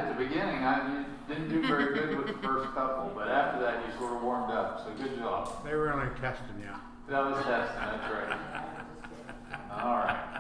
at the beginning. You didn't do very good with the first couple, but after that you sort of warmed up, so good job. They were only testing you. That was testing, that's right. All right.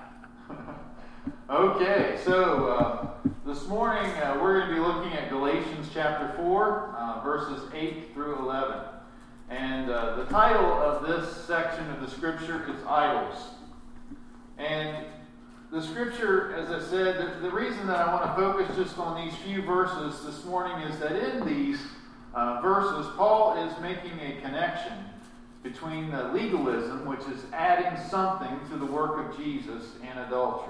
Okay, so this morning we're going to be looking at Galatians chapter 4, verses 8 through 11. And the title of this section of the scripture is Idols. And the scripture, as I said, the reason that I want to focus just on these few verses this morning is that in these verses, Paul is making a connection between legalism, which is adding something to the work of Jesus, and adultery.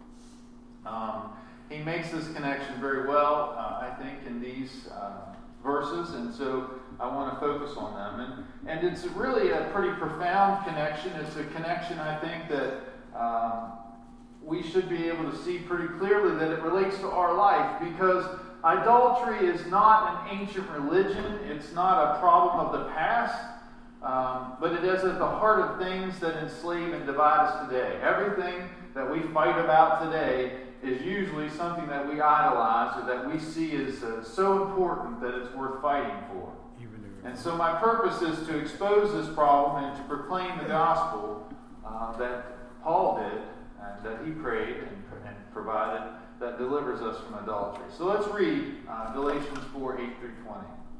He makes this connection very well, I think, in these verses, and so I want to focus on them. And it's really a pretty profound connection. It's a connection, I think, that we should be able to see pretty clearly that it relates to our life, because idolatry is not an ancient religion. It's not a problem of the past, but it is at the heart of things that enslave and divide us today. Everything that we fight about today is usually something that we idolize or that we see as so important that it's worth fighting for. And so my purpose is to expose this problem and to proclaim the gospel that Paul did and that he prayed and provided that delivers us from adultery. So let's read Galatians 4, 8 through 20.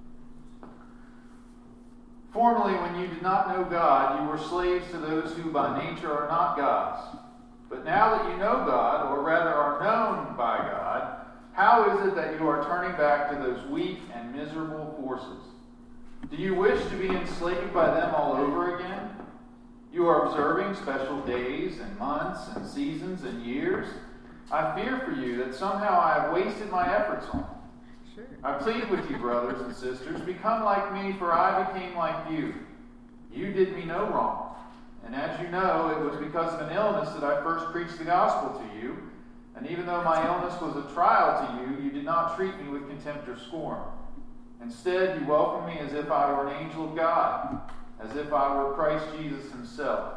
Formerly, when you did not know God, you were slaves to those who by nature are not gods. But now that you know God, or rather are known by God, how is it that you are turning back to those weak and miserable forces? Do you wish to be enslaved by them all over again? You are observing special days and months and seasons and years. I fear for you that somehow I have wasted my efforts on you. Sure. I plead with you, brothers and sisters, become like me, for I became like you. You did me no wrong. And as you know, it was because of an illness that I first preached the gospel to you. And even though my illness was a trial to you, you did not treat me with contempt or scorn. Instead, you welcomed me as if I were an angel of God, as if I were Christ Jesus himself.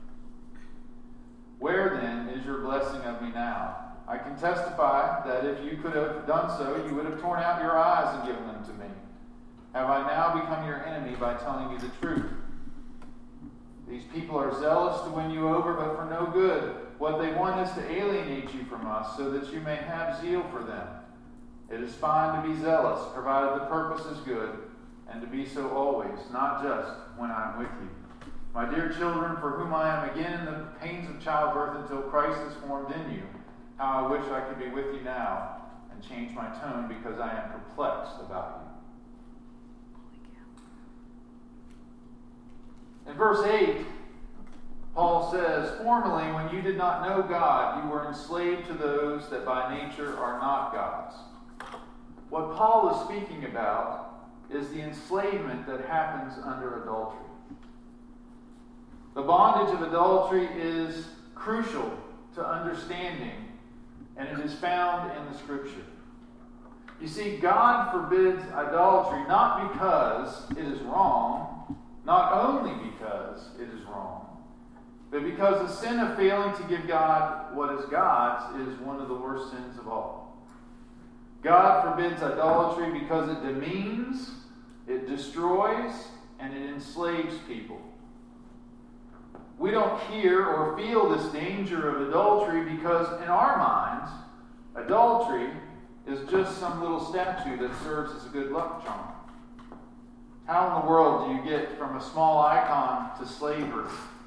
Where then is your blessing of me now? I can testify that if you could have done so, you would have torn out your eyes and given them to me. Have I now become your enemy by telling you the truth? These people are zealous to win you over, but for no good. What they want is to alienate you from us, so that you may have zeal for them. It is fine to be zealous, provided the purpose is good, and to be so always, not just when I am with you. My dear children, for whom I am again in the pains of childbirth until Christ is formed in you, how I wish I could be with you now and change my tone, because I am perplexed about you. In verse 8, Paul says, formerly, when you did not know God, you were enslaved to those that by nature are not gods. What Paul is speaking about is the enslavement that happens under adultery. The bondage of adultery is crucial to understanding, and it is found in the Scripture. You see, God forbids idolatry not because it is wrong, not only because it is wrong, but because the sin of failing to give God what is God's is one of the worst sins of all. God forbids idolatry because it demeans, it destroys, and it enslaves people. We don't hear or feel this danger of adultery because in our minds, adultery is just some little statue that serves as a good luck charm. How in the world do you get from a small icon to slavery?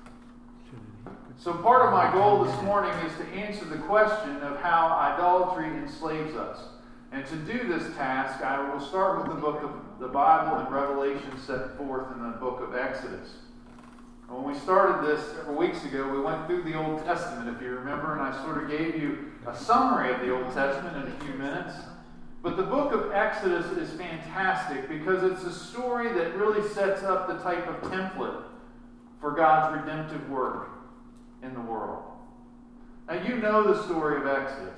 So part of my goal this morning is to answer the question of how idolatry enslaves us. And to do this task, I will start with the book of the Bible and Revelation set forth in the book of Exodus. And when we started this several weeks ago, we went through the Old Testament, if you remember, and I sort of gave you a summary of the Old Testament in a few minutes. But the book of Exodus is fantastic because it's a story that really sets up the type of template for God's redemptive work in the world. Now, you know the story of Exodus.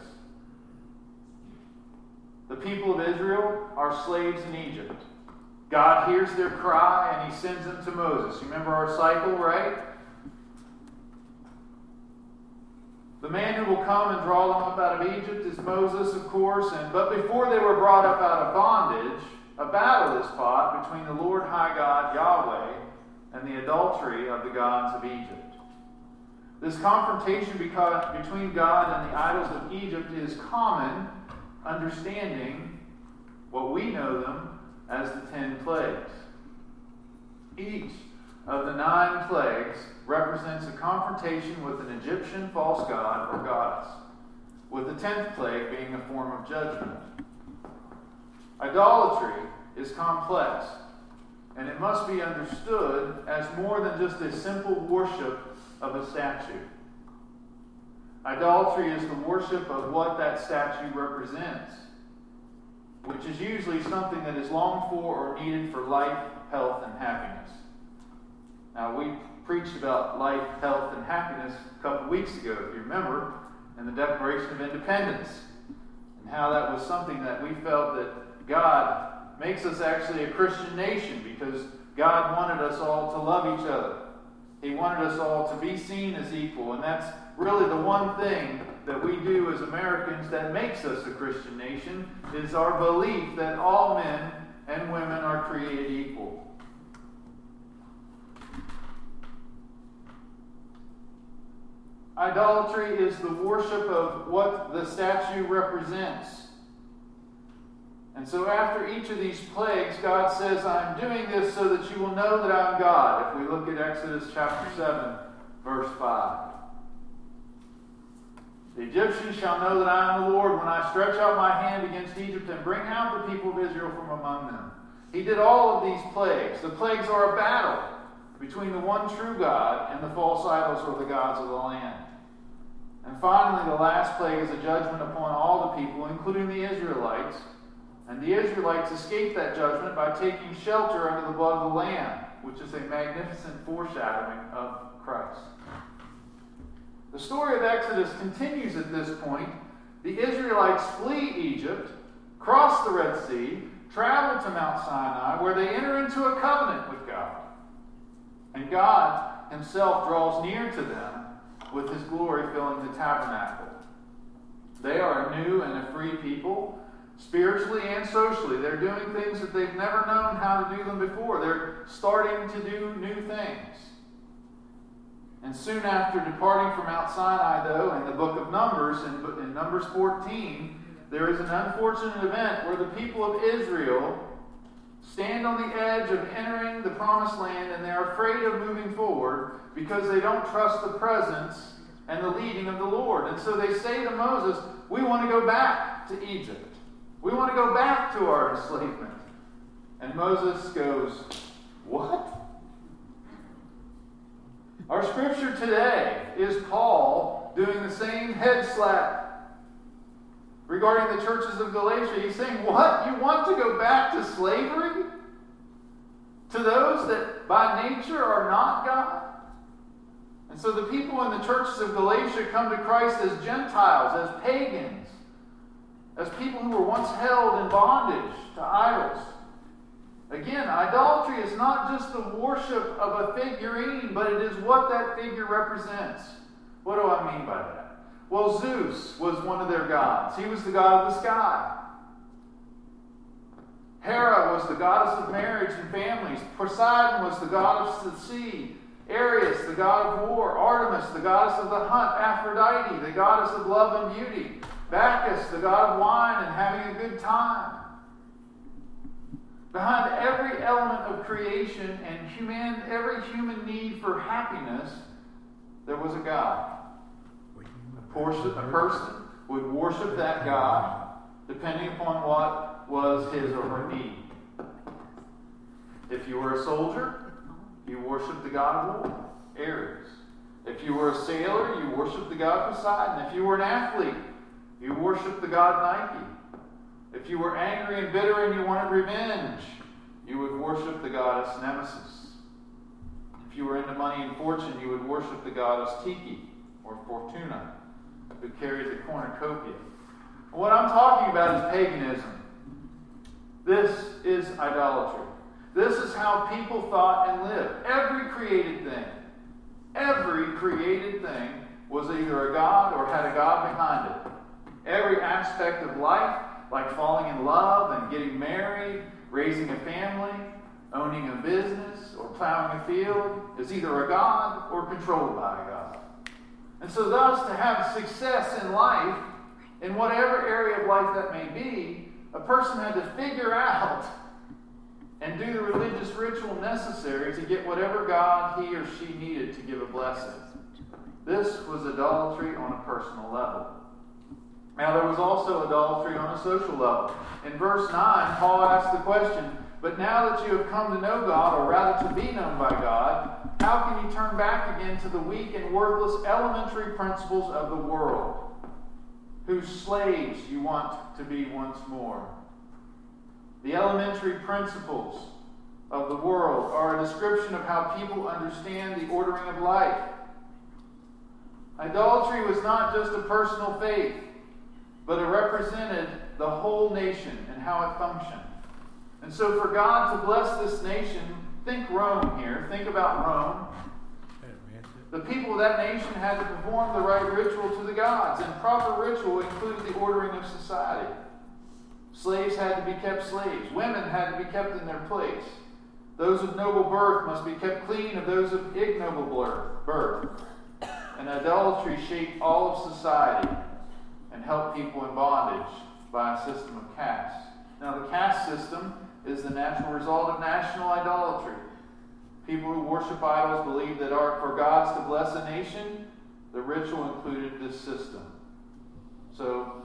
The people of Israel are slaves in Egypt. God hears their cry and he sends them to Moses. You remember our cycle, right? The man who will come and draw them up out of Egypt is Moses, of course. But before they were brought up out of bondage, a battle is fought between the Lord high God, Yahweh, and the adultery of the gods of Egypt. This confrontation between God and the idols of Egypt is common, understanding what we know them as the 10 plagues. Each of the 9 plagues represents a confrontation with an Egyptian false god or goddess, with the 10th plague being a form of judgment. Idolatry is complex, and it must be understood as more than just a simple worship of a statue. Idolatry is the worship of what that statue represents, which is usually something that is longed for or needed for life, health, and happiness. Now, we preached about life, health, and happiness a couple weeks ago, if you remember, in the Declaration of Independence, and how that was something that we felt that God makes us actually a Christian nation because God wanted us all to love each other. He wanted us all to be seen as equal, and that's really the one thing that we do as Americans that makes us a Christian nation, is our belief that all men and women are created equal. Idolatry is the worship of what the statue represents. And so after each of these plagues, God says, I'm doing this so that you will know that I'm God. If we look at Exodus chapter 7, verse 5. The Egyptians shall know that I am the Lord when I stretch out my hand against Egypt and bring out the people of Israel from among them. He did all of these plagues. The plagues are a battle between the one true God and the false idols or the gods of the land. And finally, the last plague is a judgment upon all the people, including the Israelites. And the Israelites escape that judgment by taking shelter under the blood of the Lamb, which is a magnificent foreshadowing of Christ. The story of Exodus continues at this point. The Israelites flee Egypt, cross the Red Sea, travel to Mount Sinai, where they enter into a covenant with God. And God himself draws near to them with his glory filling the tabernacle. They are a new and a free people, spiritually and socially. They're doing things that they've never known how to do them before. They're starting to do new things. And soon after departing from Mount Sinai, though, in the book of Numbers, in Numbers 14, there is an unfortunate event where the people of Israel stand on the edge of entering the promised land, and they're afraid of moving forward because they don't trust the presence and the leading of the Lord. And so they say to Moses, we want to go back to Egypt. We want to go back to our enslavement. And Moses goes, what? Our scripture today is Paul doing the same head slap regarding the churches of Galatia. He's saying, what? You want to go back to slavery? To those that by nature are not God? And so the people in the churches of Galatia come to Christ as Gentiles, as pagans, as people who were once held in bondage to idols. Again, idolatry is not just the worship of a figurine, but it is what that figure represents. What do I mean by that? Well, Zeus was one of their gods. He was the god of the sky. Hera was the goddess of marriage and families. Poseidon was the god of the sea. Ares, the god of war. Artemis, the goddess of the hunt. Aphrodite, the goddess of love and beauty. Bacchus, the god of wine and having a good time. Behind every element of creation and every human need for happiness, there was a God. A person would worship that God depending upon what was his or her need. If you were a soldier, you worshiped the god of war, Ares. If you were a sailor, you worshiped the god Poseidon. If you were an athlete, you worshiped the god Nike. If you were angry and bitter and you wanted revenge, you would worship the goddess Nemesis. If you were into money and fortune, you would worship the goddess Tiki, or Fortuna, who carried the cornucopia. What I'm talking about is paganism. This is idolatry. This is how people thought and lived. Every created thing was either a god or had a god behind it. Every aspect of life, like falling in love and getting married, raising a family, owning a business, or plowing a field, is either a god or controlled by a god. And so thus, to have success in life, in whatever area of life that may be, a person had to figure out and do the religious ritual necessary to get whatever god he or she needed to give a blessing. This was idolatry on a personal level. Now, there was also idolatry on a social level. In verse 9, Paul asks the question, "But now that you have come to know God, or rather to be known by God, how can you turn back again to the weak and worthless elementary principles of the world, whose slaves you want to be once more?" The elementary principles of the world are a description of how people understand the ordering of life. Idolatry was not just a personal faith, but it represented the whole nation and how it functioned. And so for God to bless this nation, think Rome here, think about Rome. The people of that nation had to perform the right ritual to the gods, and proper ritual included the ordering of society. Slaves had to be kept slaves. Women had to be kept in their place. Those of noble birth must be kept clean of those of ignoble birth. And idolatry shaped all of society and held people in bondage by a system of caste. Now, the caste system is the natural result of national idolatry. People who worship idols believe that for gods to bless a nation, the ritual included this system. So,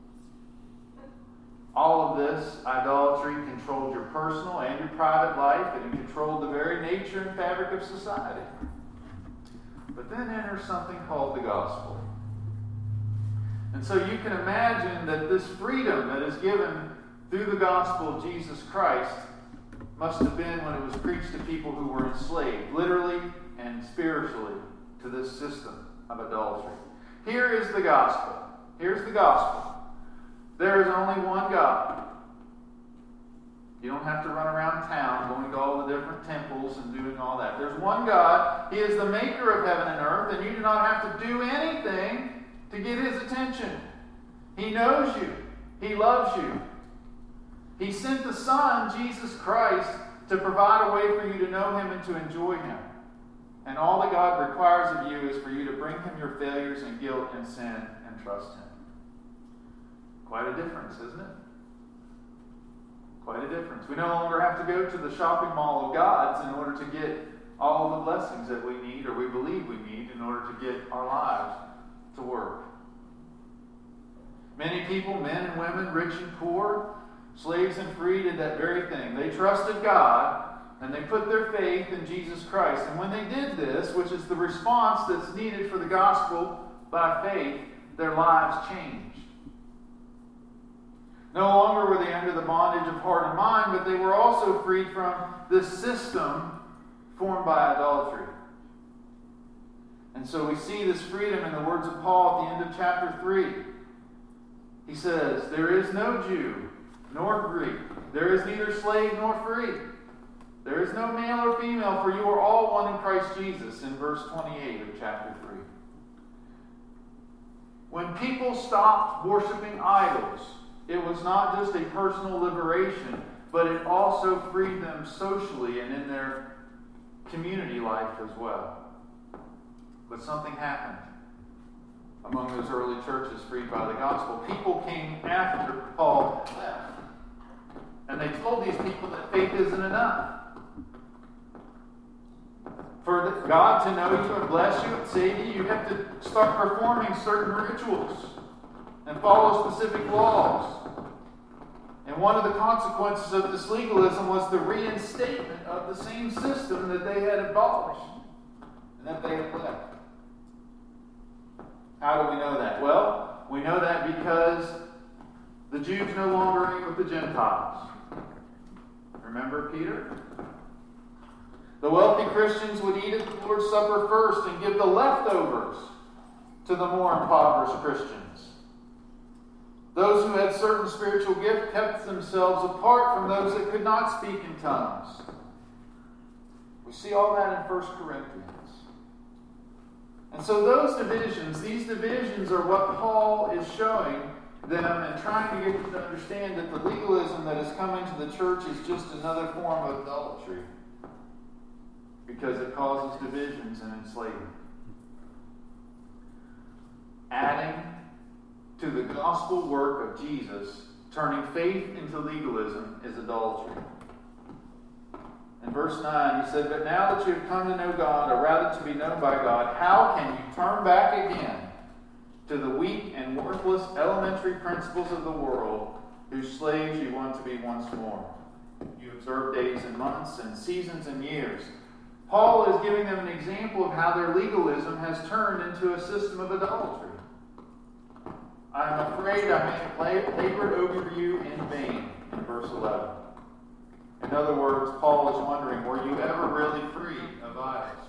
all of this idolatry controlled your personal and your private life, and it controlled the very nature and fabric of society. But then enters something called the gospel. And so you can imagine that this freedom that is given through the gospel of Jesus Christ must have been when it was preached to people who were enslaved, literally and spiritually, to this system of idolatry. Here is the gospel. Here's the gospel. There is only one God. You don't have to run around town going to all the different temples and doing all that. There's one God. He is the maker of heaven and earth, and you do not have to do anything to get His attention. He knows you. He loves you. He sent the Son, Jesus Christ, to provide a way for you to know Him and to enjoy Him. And all that God requires of you is for you to bring Him your failures and guilt and sin and trust Him. Quite a difference, isn't it? Quite a difference. We no longer have to go to the shopping mall of gods in order to get all the blessings that we need or we believe we need in order to get our lives to work. Many people, men and women, rich and poor, slaves and free, did that very thing. They trusted God and they put their faith in Jesus Christ. And when they did this, which is the response that's needed for the gospel by faith, their lives changed. No longer were they under the bondage of heart and mind, but they were also freed from this system formed by idolatry. And so we see this freedom in the words of Paul at the end of chapter 3. He says, "There is no Jew nor Greek. There is neither slave nor free. There is no male or female, for you are all one in Christ Jesus," in verse 28 of chapter 3. When people stopped worshiping idols, it was not just a personal liberation, but it also freed them socially and in their community life as well. But something happened among those early churches freed by the gospel. People came after Paul left, and they told these people that faith isn't enough. For God to know you and bless you and save you, you have to start performing certain rituals and follow specific laws. And one of the consequences of this legalism was the reinstatement of the same system that they had abolished and that they had left. How do we know that? Well, we know that because the Jews no longer ate with the Gentiles. Remember Peter? The wealthy Christians would eat at the Lord's Supper first and give the leftovers to the more impoverished Christians. Those who had certain spiritual gifts kept themselves apart from those that could not speak in tongues. We see all that in 1 Corinthians. And so these divisions are what Paul is showing them and trying to get them to understand that the legalism that has come into the church is just another form of idolatry because it causes divisions and enslavement. Adding to the gospel work of Jesus, turning faith into legalism is idolatry. In verse 9, he said, "But now that you have come to know God, or rather to be known by God, how can you turn back again to the weak and worthless elementary principles of the world, whose slaves you want to be once more? You observe days and months and seasons and years." Paul is giving them an example of how their legalism has turned into a system of idolatry. "I am afraid I may have labored over you in vain," in verse 11. In other words, Paul is wondering, were you ever really free of idols?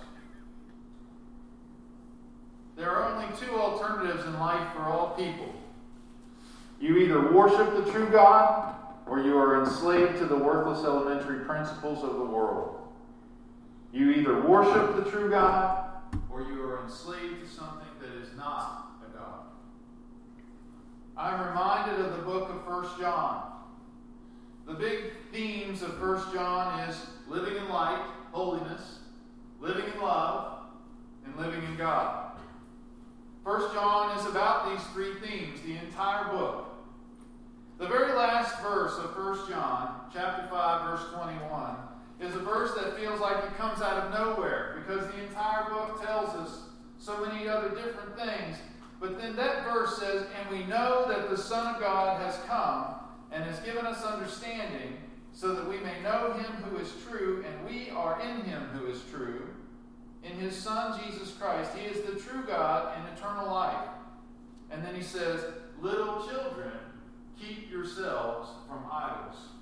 There are only two alternatives in life for all people. You either worship the true God, or you are enslaved to the worthless elementary principles of the world. You either worship the true God, or you are enslaved to something that is not a God. I'm reminded of the book of 1 John. The big themes of 1 John is living in light, holiness, living in love, and living in God. 1 John is about these three themes, the entire book. The very last verse of 1 John, chapter 5, verse 21, is a verse that feels like it comes out of nowhere because the entire book tells us so many other different things. But then that verse says, "And we know that the Son of God has come and has given us understanding, so that we may know him who is true, and we are in him who is true, in his Son Jesus Christ. He is the true God and eternal life." And then he says, "Little children, keep yourselves from idols."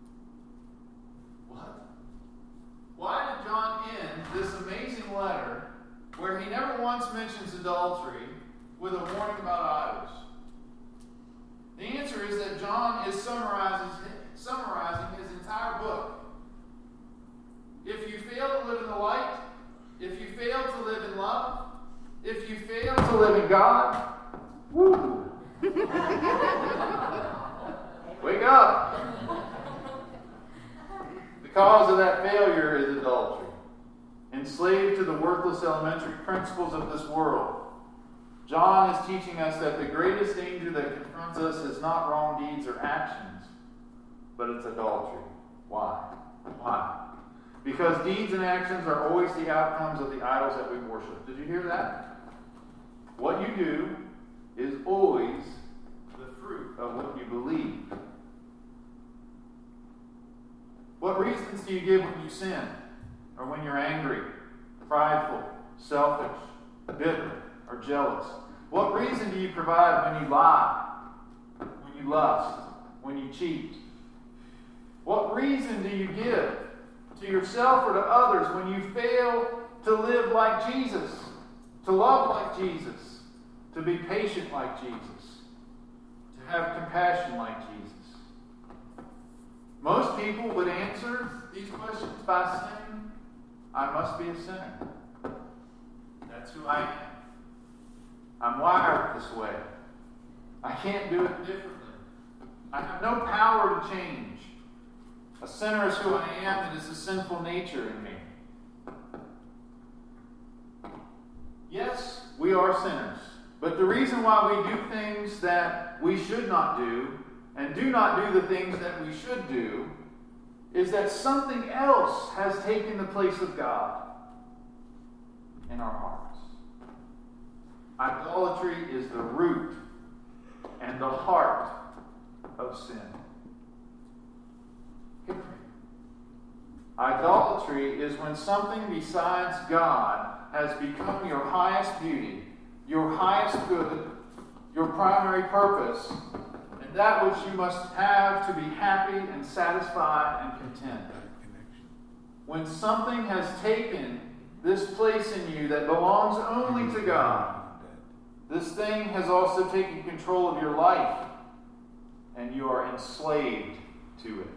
What? Why did John end this amazing letter, where he never once mentions adultery, with a warning about idols? The answer is that John is summarizing his entire book. If you fail to live in the light, if you fail to live in love, if you fail to live in God, woo! Wake up! The cause of that failure is adultery. Enslaved to the worthless elementary principles of this world. John is teaching us that the greatest danger that confronts us is not wrong deeds or actions, but it's adultery. Why? Why? Because deeds and actions are always the outcomes of the idols that we worship. Did you hear that? What you do is always the fruit of what you believe. What reasons do you give when you sin? Or when you're angry, prideful, selfish, bitter, or jealous? What reason do you provide when you lie, when you lust, when you cheat? What reason do you give to yourself or to others when you fail to live like Jesus, to love like Jesus, to be patient like Jesus, to have compassion like Jesus? Most people would answer these questions by saying, "I must be a sinner. That's who I am. I'm wired this way. I can't do it differently. I have no power to change. A sinner is who I am. It is the sinful nature in me." Yes, we are sinners. But the reason why we do things that we should not do and do not do the things that we should do is that something else has taken the place of God in our hearts. Idolatry is the root and the heart of sin. Idolatry is when something besides God has become your highest beauty, your highest good, your primary purpose, and that which you must have to be happy and satisfied and content. When something has taken this place in you that belongs only to God, this thing has also taken control of your life, and you are enslaved to it.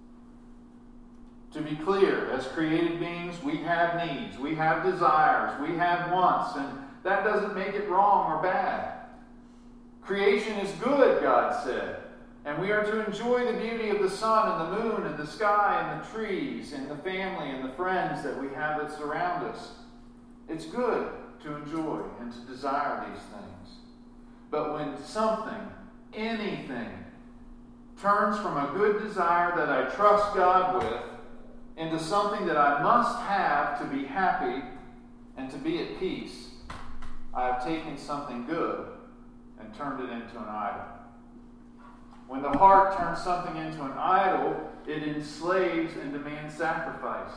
To be clear, as created beings, we have needs, we have desires, we have wants, and That doesn't make it wrong or bad. Creation is good, God said. And we are to enjoy the beauty of the sun and the moon and the sky and the trees and the family and the friends that we have that surround us. It's good to enjoy and to desire these things. But when something, anything, turns from a good desire that I trust God with into something that I must have to be happy and to be at peace, I have taken something good and turned it into an idol. When the heart turns something into an idol, it enslaves and demands sacrifice.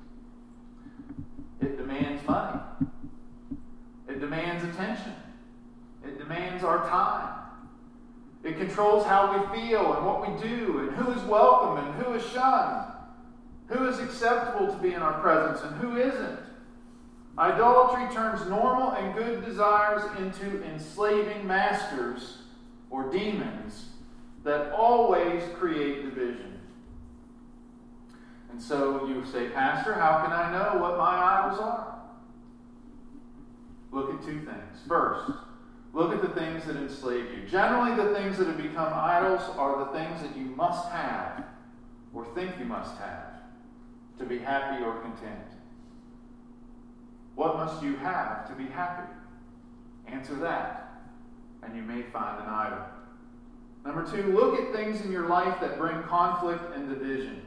It demands money. It demands attention. It demands our time. It controls how we feel and what we do and who is welcome and who is shunned, who is acceptable to be in our presence and who isn't. Idolatry turns normal and good desires into enslaving masters or demons that always create division. And so you say, Pastor, how can I know what my idols are? Look at two things. First, look at the things that enslave you. Generally, the things that have become idols are the things that you must have or think you must have to be happy or content. What must you have to be happy? Answer that, and you may find an idol. Number two, look at things in your life that bring conflict and division.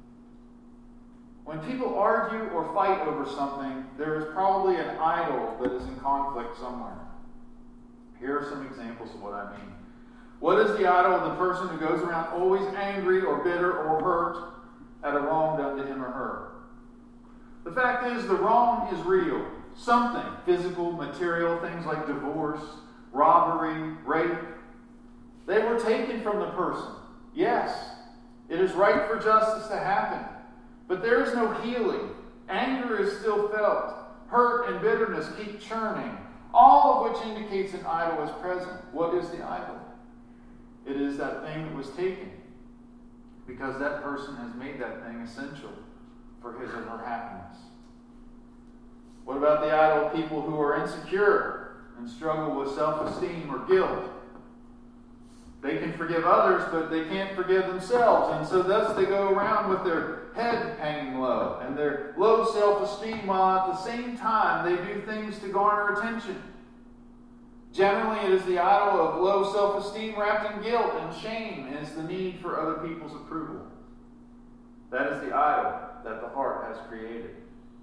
When people argue or fight over something, there is probably an idol that is in conflict somewhere. Here are some examples of what I mean. What is the idol of the person who goes around always angry or bitter or hurt at a wrong done to him or her? The fact is, the wrong is real. Something, physical, material, things like divorce, robbery, rape, they were taken from the person. Yes, it is right for justice to happen. But there is no healing. Anger is still felt. Hurt and bitterness keep churning. All of which indicates an idol is present. What is the idol? It is that thing that was taken. Because that person has made that thing essential for his or her happiness. What about the idol of people who are insecure and struggle with self-esteem or guilt? They can forgive others, but they can't forgive themselves. And so thus they go around with their head hanging low and their low self-esteem, while at the same time they do things to garner attention. Generally, it is the idol of low self-esteem wrapped in guilt and shame, and it's the need for other people's approval. That is the idol that the heart has created.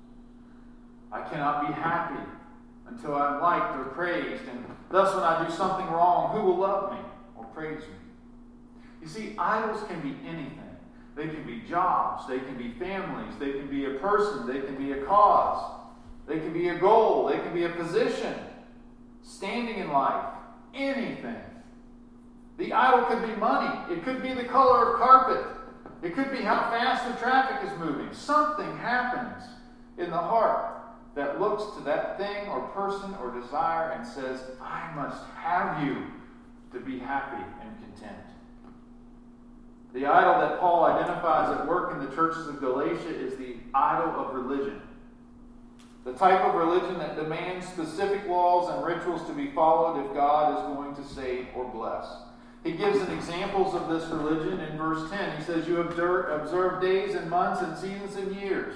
I cannot be happy until I'm liked or praised, and thus when I do something wrong, who will love me or praise me? You see, idols can be anything. They can be jobs, they can be families, they can be a person, they can be a cause, they can be a goal, they can be a position, standing in life, anything. The idol could be money, it could be the color of carpet, it could be how fast the traffic is moving. Something happens in the heart that looks to that thing or person or desire and says, I must have you to be happy and content. The idol that Paul identifies at work in the churches of Galatia is the idol of religion. The type of religion that demands specific laws and rituals to be followed if God is going to save or bless. He gives an examples of this religion in verse 10. He says, you observe days and months and seasons and years.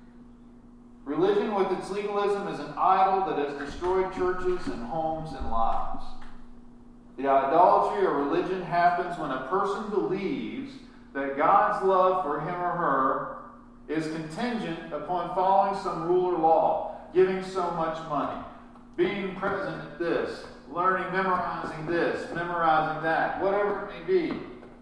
Religion with its legalism is an idol that has destroyed churches and homes and lives. The idolatry or religion happens when a person believes that God's love for him or her is contingent upon following some rule or law, giving so much money, being present at this, learning, memorizing this, memorizing that, whatever it may be.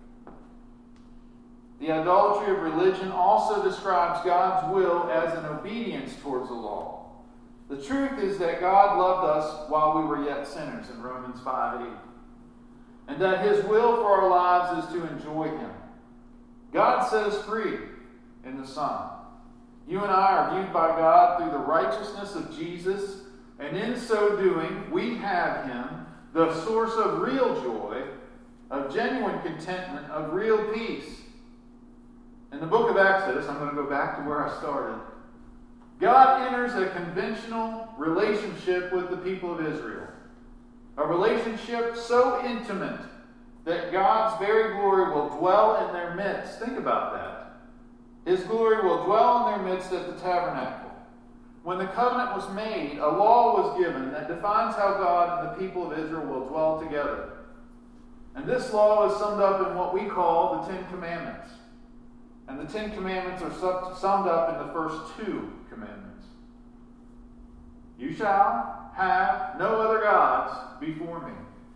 The idolatry of religion also describes God's will as an obedience towards the law. The truth is that God loved us while we were yet sinners in Romans 5:8. And that His will for our lives is to enjoy Him. God set us free in the Son. You and I are viewed by God through the righteousness of Jesus, and in so doing, we have Him, the source of real joy, of genuine contentment, of real peace. In the book of Exodus, I'm going to go back to where I started. God enters a conventional relationship with the people of Israel. A relationship so intimate that God's very glory will dwell in their midst. Think about that. His glory will dwell in their midst at the tabernacle. When the covenant was made, a law was given that defines how God and the people of Israel will dwell together. And this law is summed up in what we call the Ten Commandments. And the Ten Commandments are summed up in the first two commandments. You shall have no other gods before me.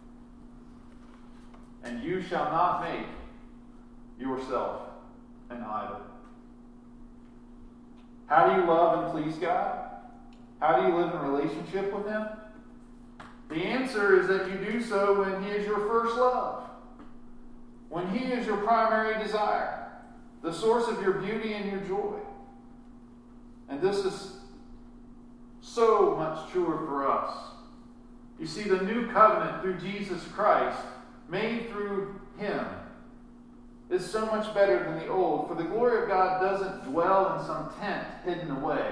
And you shall not make yourself an idol. How do you love and please God? How do you live in relationship with Him? The answer is that you do so when He is your first love. When He is your primary desire. The source of your beauty and your joy. And this is so much truer for us. You see, the new covenant through Jesus Christ, made through Him, is so much better than the old. For the glory of God doesn't dwell in some tent hidden away.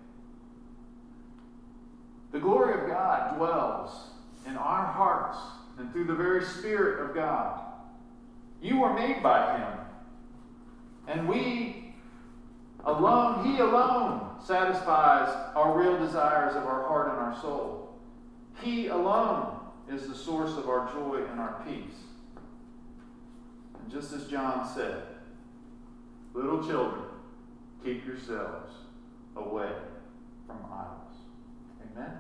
The glory of God dwells in our hearts and through the very Spirit of God. You were made by Him. And we alone, He alone satisfies our real desires of our heart and our soul. He alone is the source of our joy and our peace. And just as John said, little children, keep yourselves away from idols. Amen?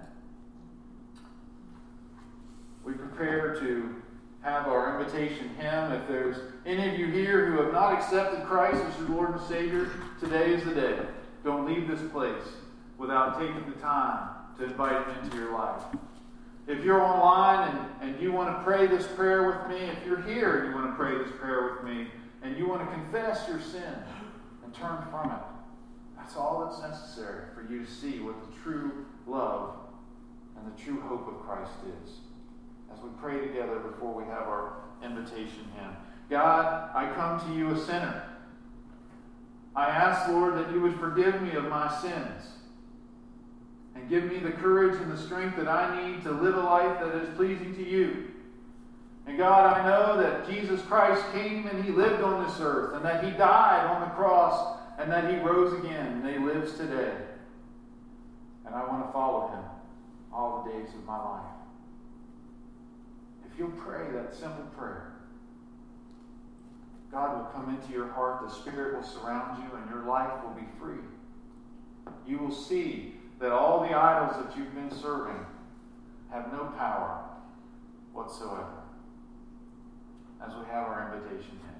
We prepare to have our invitation hymn. If there's any of you here who have not accepted Christ as your Lord and Savior, today is the day. Don't leave this place without taking the time to invite Him into your life. If you're online and you want to pray this prayer with me, if you're here and you want to pray this prayer with me, and you want to confess your sin and turn from it, that's all that's necessary for you to see what the true love and the true hope of Christ is. As we pray together before we have our invitation hymn. God, I come to you a sinner. I ask, Lord, that you would forgive me of my sins and give me the courage and the strength that I need to live a life that is pleasing to you. And God, I know that Jesus Christ came and He lived on this earth, and that He died on the cross, and that He rose again, and He lives today. And I want to follow Him all the days of my life. If you'll pray that simple prayer, God will come into your heart, the Spirit will surround you, and your life will be free. You will see that all the idols that you've been serving have no power whatsoever. As we have our invitation hymn.